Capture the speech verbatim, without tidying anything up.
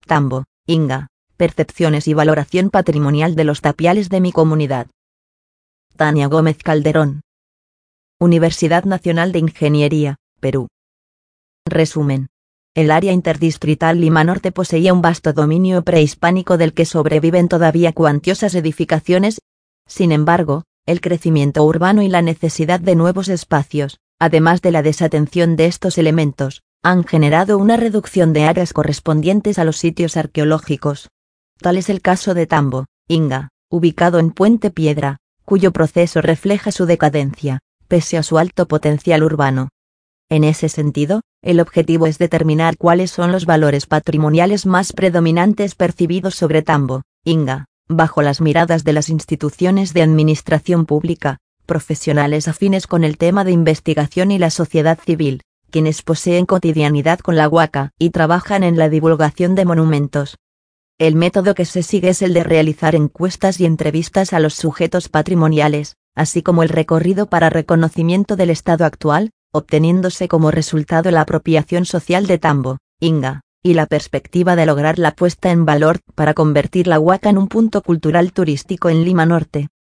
Tambo, Inga, percepciones y valoración patrimonial de los tapiales de mi comunidad. Tania Gómez Calderón. Universidad Nacional de Ingeniería, Perú. Resumen. El área interdistrital Lima Norte poseía un vasto dominio prehispánico del que sobreviven todavía cuantiosas edificaciones. Sin embargo, el crecimiento urbano y la necesidad de nuevos espacios, además de la desatención de estos elementos, han generado una reducción de áreas correspondientes a los sitios arqueológicos. Tal es el caso de Tambo, Inga, ubicado en Puente Piedra, cuyo proceso refleja su decadencia, pese a su alto potencial urbano. En ese sentido, el objetivo es determinar cuáles son los valores patrimoniales más predominantes percibidos sobre Tambo, Inga, bajo las miradas de las instituciones de administración pública, profesionales afines con el tema de investigación y la sociedad civil, quienes poseen cotidianidad con la huaca y trabajan en la divulgación de monumentos. El método que se sigue es el de realizar encuestas y entrevistas a los sujetos patrimoniales, así como el recorrido para reconocimiento del estado actual, obteniéndose como resultado la apropiación social de Tambo, Inga, y la perspectiva de lograr la puesta en valor para convertir la huaca en un punto cultural turístico en Lima Norte.